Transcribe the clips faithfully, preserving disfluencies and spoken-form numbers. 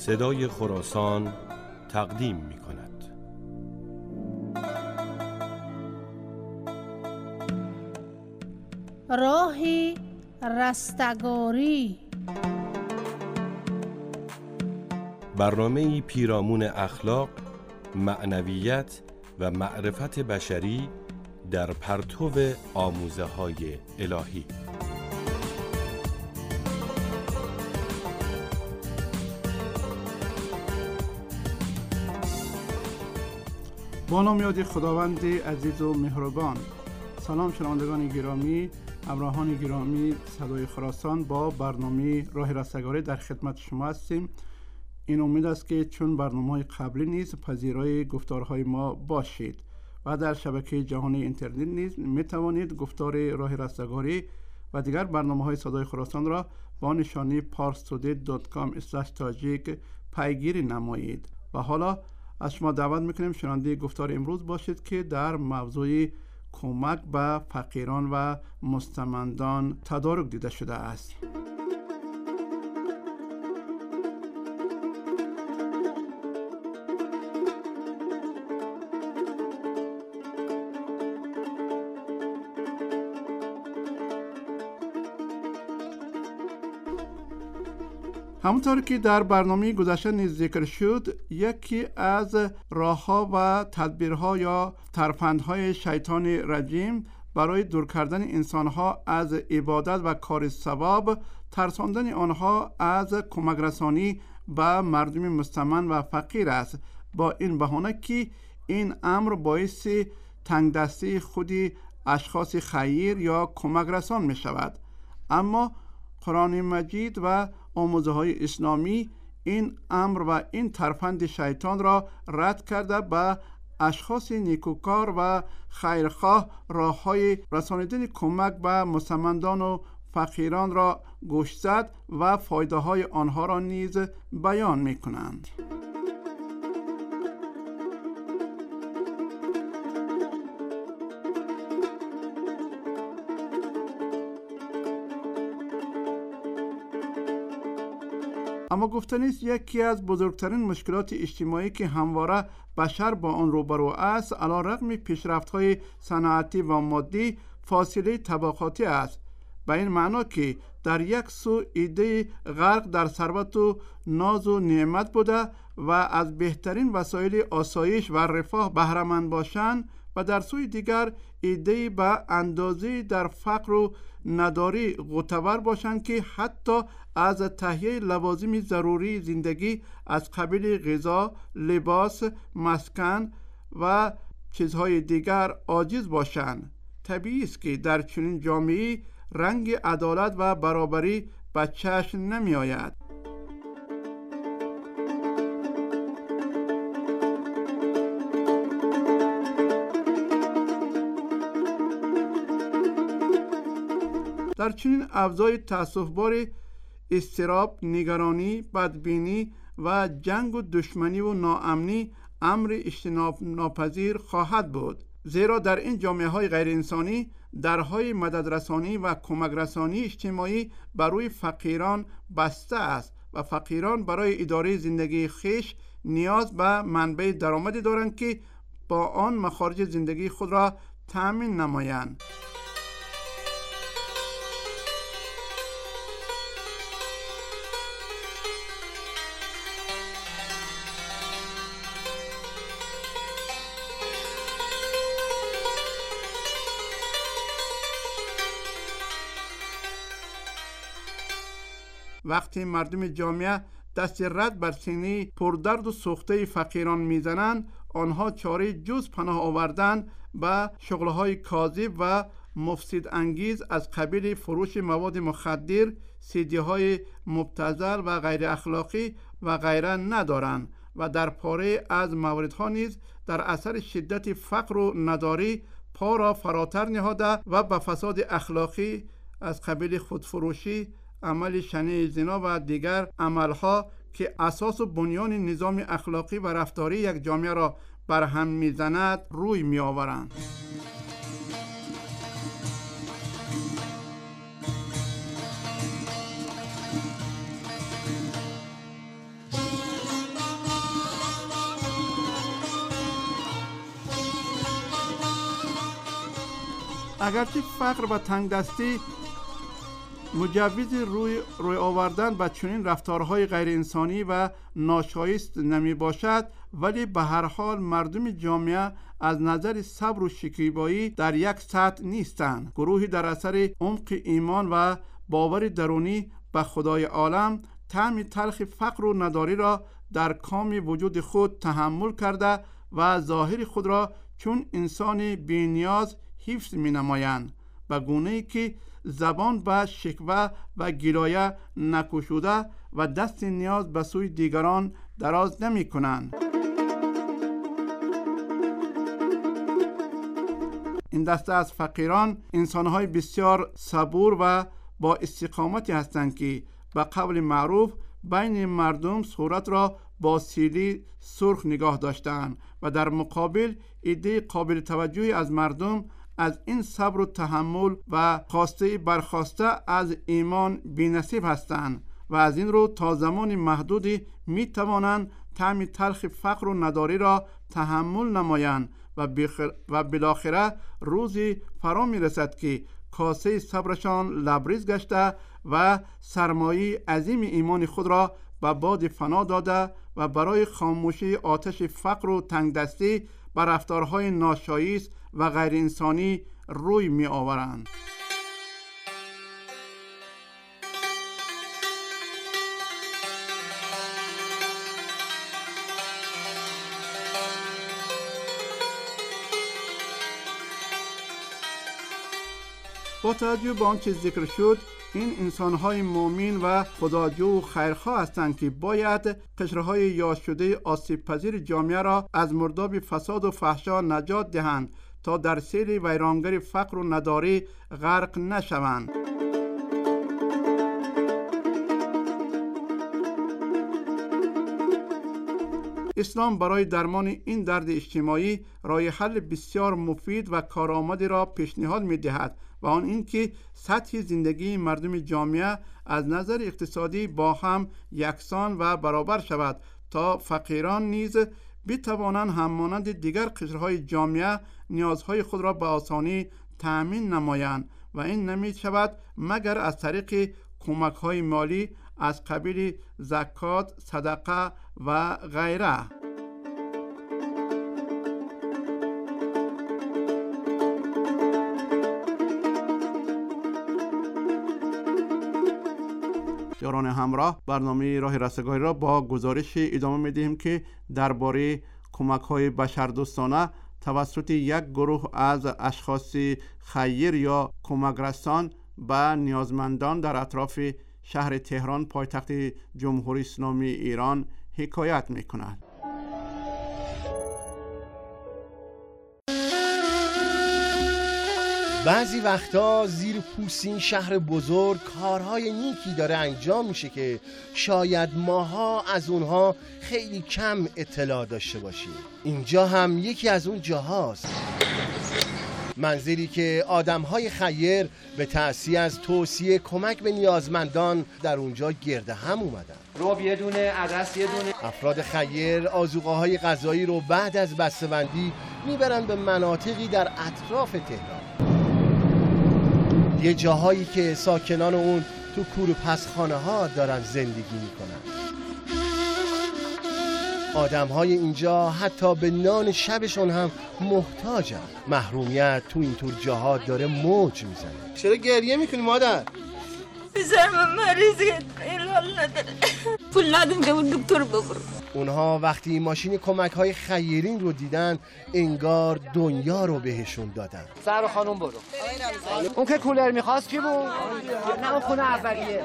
صدای خراسان تقدیم می کند. راه رستگاری، برنامه‌ای پیرامون اخلاق، معنویت و معرفت بشری در پرتو آموزه‌های الهی. با نام یاد خداوند عزیز و مهربان. سلام شنوندگان گرامی، همراهان گرامی صدای خراسان، با برنامه راه رستگاری در خدمت شما هستیم. این امید است که چون برنامه‌های قبلی نیز پذیرای گفتارهای ما باشید و در شبکه جهانی اینترنت نیز می توانید گفتار راه رستگاری و دیگر برنامه‌های صدای خراسان را با نشانی پارس تودی دات کام اسلش تاجیک پیگیری نمایید. و حالا از شما دعوت میکنیم شنونده گفتار امروز باشید که در موضوع کمک به فقیران و مستمندان تدارک دیده شده است. همونطور که در برنامه گذشته نیز ذکر شد، یکی از راه‌ها و تدبیرها یا ترفندهای شیطان رجیم برای دور کردن انسانها از عبادت و کار ثواب، ترساندن آنها از کمک رسانی به مردم مستمند و فقیر است، با این بهانه که این امر باعث تنگ دستی خود اشخاص خیر یا کمک رسان می شود. اما قرآن مجید و آموزه های اسلامی این امر و این ترفند شیطان را رد کرده به اشخاص نیکوکار و خیرخواه راه های رسانیدن کمک به مستمندان و فقیران را گوش زد و فایده های آنها را نیز بیان می کنند. اما گفتن است یکی از بزرگترین مشکلات اجتماعی که همواره بشر با آن روبرو است، علیرغم پیشرفت‌های صنعتی و مادی، فاصله طبقاتی است. به این معنا که در یک سو ایده غرق در ثروت و ناز و نعمت بوده و از بهترین وسایل آسایش و رفاه بهره مند باشند، و در سوی دیگر ایده به اندازه در فقر و نداری غوطه‌ور باشند که حتی از تهیه لوازم ضروری زندگی از قبیل غذا، لباس، مسکن و چیزهای دیگر عاجز باشند. طبیعی است که در چنین جامعه‌ای رنگ عدالت و برابری به چشم نمی آید. در چنین اوضاع تأسف‌بار اضطراب، نگرانی، بدبینی و جنگ و دشمنی و ناامنی امر اجتناب ناپذیر خواهد بود، زیرا در این جامعه‌های غیر انسانی درهای مددرسانی و کمک رسانی اجتماعی برای فقیران بسته است و فقیران برای اداره زندگی خویش نیاز به منبع درآمدی دارند که با آن مخارج زندگی خود را تأمین نمایند. وقتی مردم جامعه دست رد بر سینه پردرد و سوخته فقیران میزنند، آنها چاره جز پناه آوردن به شغلهای کاذب و مفسد انگیز از قبیل فروش مواد مخدر، سیدی های مبتذل و غیر اخلاقی و غیره ندارند و در پاره از موردها نیز در اثر شدت فقر و نداری پا را فراتر نهاده و به فساد اخلاقی از قبیل خودفروشی، عمل شنیع زنا و دیگر عملها که اساس و بنیان نظام اخلاقی و رفتاری یک جامعه را برهم میزند روی می آورند. اگرچه فقر و تنگدستی مجوز روی روی آوردن به چنین رفتارهای غیر انسانی و ناشایست نمی باشد، ولی به هر حال مردم جامعه از نظر صبر و شکیبایی در یک سطح نیستند. گروهی در اثر عمق ایمان و باور درونی به خدای عالم طعم تلخ فقر و نداری را در کام وجود خود تحمل کرده و ظاهر خود را چون انسان بی‌نیاز حفظ می نمایند، به گونه‌ای که زبان به شکوه و گلایه نکشوده و دست نیاز به سوی دیگران دراز نمی کنند. این دسته از فقیران انسان‌های بسیار صبور و با استقامتی هستند که به قول معروف بین مردم صورت را با سیلی سرخ نگاه داشتند و در مقابل عده قابل توجهی از مردم از این صبر و تحمل و خواسته برخواسته از ایمان بی‌نصیب هستند و از این رو تا زمان محدودی می توانند طعم تلخ فقر و نداری را تحمل نمایند و, بخر... و بالاخره روزی فرا می رسد که کاسه صبرشان لبریز گشته و سرمایه عظیم ایمان خود را به باد فنا داده و برای خاموشی آتش فقر و تنگدستی به رفتارهای ناشایست و غیر انسانی روی می آورند. با توجه به آنچه ذکر شد، این انسان‌های مؤمن و خداجو و خیرخواه هستند که باید قشرهای یاس شده آسیب پذیر جامعه را از مرداب فساد و فحشا نجات دهند تا در سیل ویرانگر فقر و نداری غرق نشوند. اسلام برای درمان این درد اجتماعی راه حل بسیار مفید و کارآمدی را پیشنهاد می‌دهد و آن اینکه سطح زندگی مردم جامعه از نظر اقتصادی با هم یکسان و برابر شود تا فقیران نیز بتوانند همانند دیگر قشرهای جامعه نیازهای خود را به آسانی تأمین نمایند و این نمی شود مگر از طریق کمک‌های مالی از قبیل زکات، صدقه و غیره. یاران همراه، برنامه راه رستگاری را با گزارش ادامه می‌دهیم که درباره کمک‌های بشردوستانه توسط یک گروه از اشخاص خیر یا کمک رسان به نیازمندان در اطراف شهر تهران پایتخت جمهوری اسلامی ایران حکایت می‌کند. بعضی وقتا زیر پوست این شهر بزرگ کارهای نیکی داره انجام میشه که شاید ماها از اونها خیلی کم اطلاع داشته باشیم. اینجا هم یکی از اون جاهاست، منزلی که آدمهای خیر به تأسیس از توصیه کمک به نیازمندان در اونجا گرد هم اومدن. رب یه دونه، عدس یه دونه. افراد خیر آذوقه‌های غذایی رو بعد از بسته‌بندی میبرن به مناطقی در اطراف تهران، یه جاهایی که ساکنان اون تو کور و پسخانه ها دارن زندگی میکنن. آدم های اینجا حتی به نان شبشون هم محتاجن. محرومیت تو اینطور جاها داره موج میزنه. چرا گریه میکنی مادر؟ بزرم مریضی ایلال نداره، پول ندیم که اون دکتر ببرم. اونها وقتی ماشین کمک های خیرین رو دیدن انگار دنیا رو بهشون دادن. سر خانم برو. اون که کولر میخواست کی بود؟ نه اون خونه اولیه.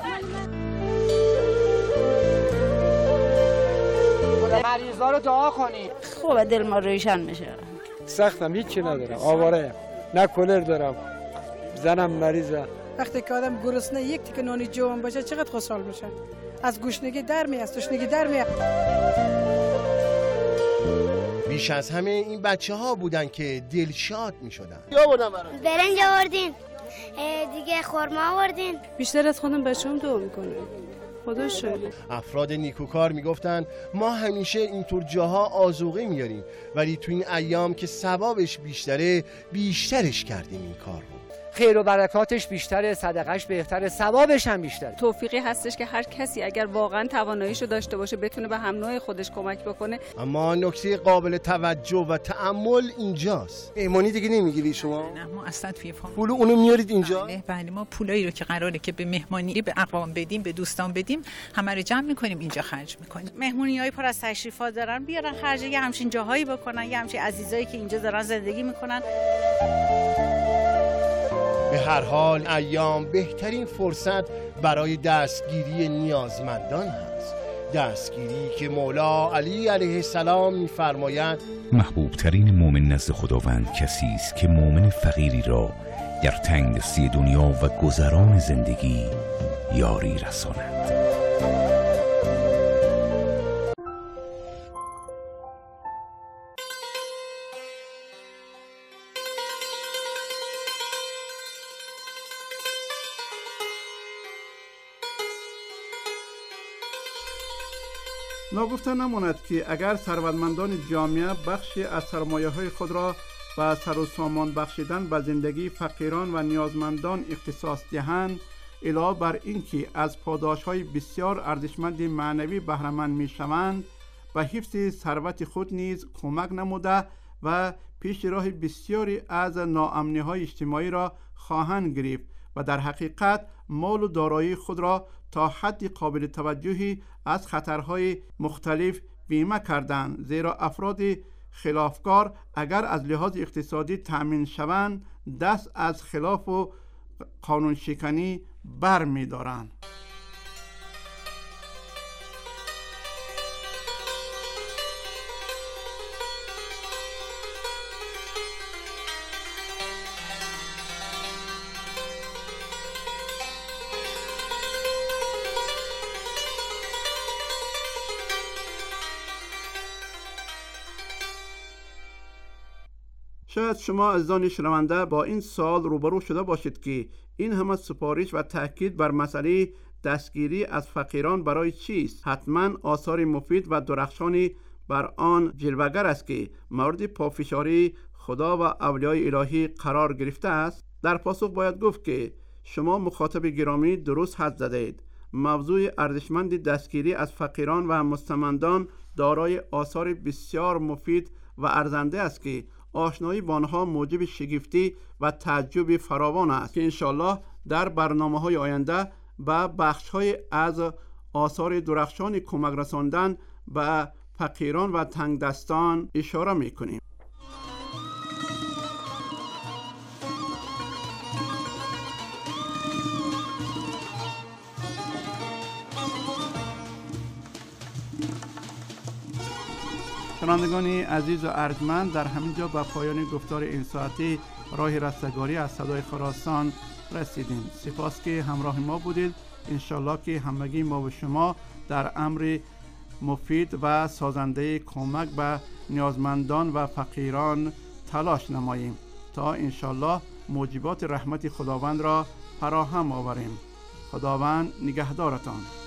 مریضا رو دعا کنی. خوبه دل ما روشن میشه. سختم، هیچی ندارم، آواره، نه کولر دارم، زنم مریضه. وقتی که آدم گرسنه یک تیکه نانی جوان باشه چقدر خوشحال میشه. از گشنگی در میاد، از تشنگی در میاد. بیش از همه این بچه ها بودن که دلشاد میشدن. یا بودم برای برنج آوردین، دیگه خورما آوردین. بیشتر از خودم بچه‌ام دعا میکنه. خدا شکر. افراد نیکوکار میگفتن ما همیشه اینطور جاها آذوقه میاریم، ولی تو این ایام که ثوابش بیشتره بیشترش کردیم این کار رو. خیر و برکاتش بیشتره، صدقش بهتره، ثوابش هم بیشتره. توفیقی هستش که هر کسی اگر واقعا تواناییشو داشته باشه بتونه به هم نوع خودش کمک بکنه. اما نکته قابل توجه و تأمل اینجاست. مهمانی دیگه نمیگیری شما؟ نه، ما اصلا توی فامیل پول اونو میارید اینجا؟ بله, بله ما پولایی رو که قراره که به مهمانی به اقوام بدیم، به دوستان بدیم، همه رو جمع میکنیم اینجا خرج میکنیم. مهمونیای پر از تشریفات دارن، بیارن خرج یه همچین جاهایی بکنن، یه همچین عزیزایی که اینجا دارن زندگی میکنن. به هر حال ایام بهترین فرصت برای دستگیری نیازمندان هست، دستگیری که مولا علی علیه السلام می‌فرماید محبوب ترین مومن نزد خداوند کسی است که مومن فقیری را در تنگدستی دنیا و گذران زندگی یاری رساند. ناگفته نماند که اگر ثروتمندان جامعه بخشی از سرمایه‌های خود را به سر و سامان بخشیدن به زندگی فقیران و نیازمندان اختصاص دهند، علاوه بر اینکه از پاداش‌های بسیار ارزشمند معنوی بهره‌مند می‌شوند، به حفظ ثروت خود نیز کمک نموده و پیش راه بسیاری از ناامنی‌های اجتماعی را خواهند گرفت و در حقیقت مال و دارایی خود را تا حد قابل توجهی از خطرهای مختلف بیمه کردند، زیرا افراد خلافکار اگر از لحاظ اقتصادی تأمین شوند دست از خلاف و قانون شکنی بر می دارند. شاید شما عزیزان شنونده با این سوال روبرو شده باشید که این همه سفارش و تاکید بر مسئله دستگیری از فقیران برای چیست؟ حتما آثار مفید و درخشانی بر آن جلوگر است که مورد پافشاری خدا و اولیای الهی قرار گرفته است. در پاسخ باید گفت که شما مخاطب گرامی درست حد زدید. موضوع ارزشمند دستگیری از فقیران و مستمندان دارای آثار بسیار مفید و ارزنده است که آشنایی با آنها موجب شگفتی و تعجب فراوان است که انشالله در برنامه‌های آینده به بخش‌های از آثار درخشان کمک رساندن به فقیران و تنگدستان اشاره می‌کنیم. شنوندگان عزیز و ارجمند، در همینجا به پایان گفتار این ساعتی راه رستگاری از صدای خراسان رسیدیم. سپاس که همراه ما بودید. انشالله که همگی ما و شما در امر مفید و سازنده کمک به نیازمندان و فقیران تلاش نماییم تا انشالله موجبات رحمت خداوند را فراهم آوریم. خداوند نگهدارتان.